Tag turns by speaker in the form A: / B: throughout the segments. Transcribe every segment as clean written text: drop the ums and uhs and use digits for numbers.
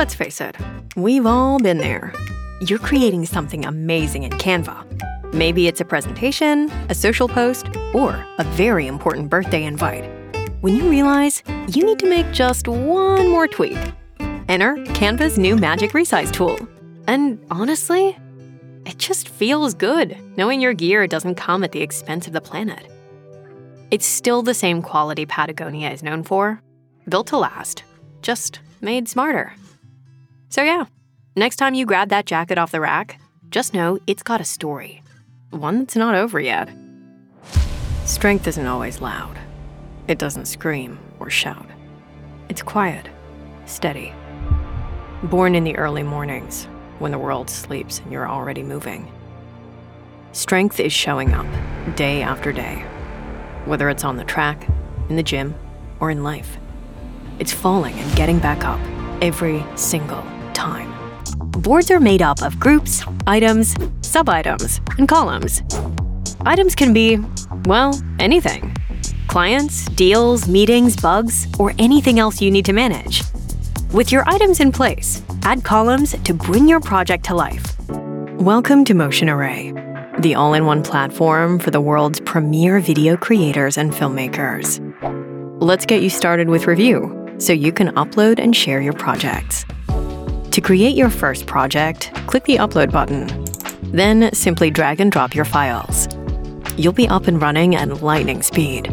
A: Let's face it, we've all been there. You're creating something amazing in Canva. Maybe it's a presentation, a social post, or a very important birthday invite. When you realize you need to make just one more tweak. Enter Canva's new Magic Resize tool. And honestly, it just feels good knowing your gear doesn't come at the expense of the planet. It's still the same quality Patagonia is known for, built to last, just made smarter. So yeah, next time you grab that jacket off the rack, just know it's got a story, one that's not over yet. Strength isn't always loud. It doesn't scream or shout. It's quiet, steady. Born in the early mornings, when the world sleeps and you're already moving. Strength is showing up day after day, whether it's on the track, in the gym, or in life. It's falling and getting back up every single time. Boards are made up of groups, items, sub-items, and columns. Items can be, well, anything. Clients, deals, meetings, bugs, or anything else you need to manage. With your items in place, add columns to bring your project to life. Welcome to Motion Array, the all-in-one platform for the world's premier video creators and filmmakers. Let's get you started with Review so you can upload and share your projects. To create your first project, click the Upload button. Then simply drag and drop your files. You'll be up and running at lightning speed.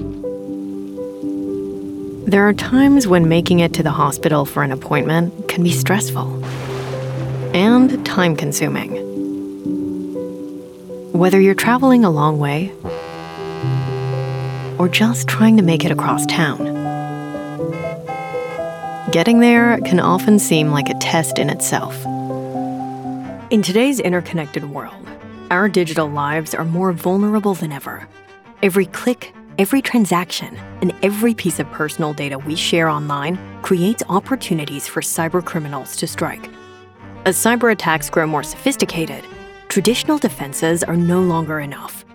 A: There are times when making it to the hospital for an appointment can be stressful and time-consuming. Whether you're traveling a long way or just trying to make it across town, getting there can often seem like a test in itself. In today's interconnected world, our digital lives are more vulnerable than ever. Every click, every transaction, and every piece of personal data we share online creates opportunities for cybercriminals to strike. As cyber attacks grow more sophisticated, traditional defenses are no longer enough.